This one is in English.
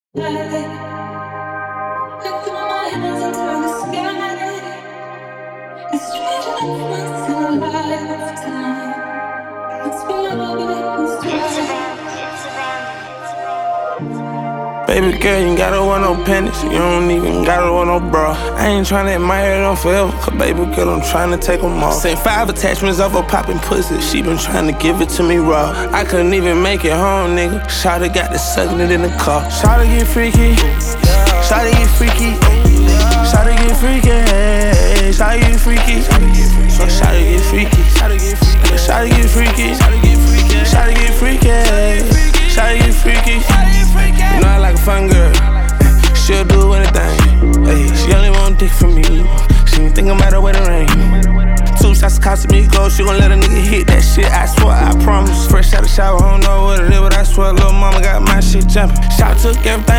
Baby girl, you ain't gotta wear no panties. You don't even gotta wear no bra. I ain't tryna admire them forever, cause baby girl, I'm tryna take them off. Sent 5 attachments of her poppin' pussy. She been tryna give it to me raw. I couldn't even make it home, nigga. Shawty got to sucking it in the car. Shawty get freaky. Shawty get freaky. Shawty get freaky. Shawty get freaky. So shawty get freaky. Shawty get freaky. Shawty get freaky. Shawty get freaky. You know I like a fun girl. She'll do anything. Hey, she only want dick from me. She ain't think I'm out of wedding ring. 2 shots of Casamigos, she gon' let a nigga hit that shit. I swear, I promise. Fresh out the shower, I don't know what it is, but I swear, little mama got my shit jumping. Shot took everything.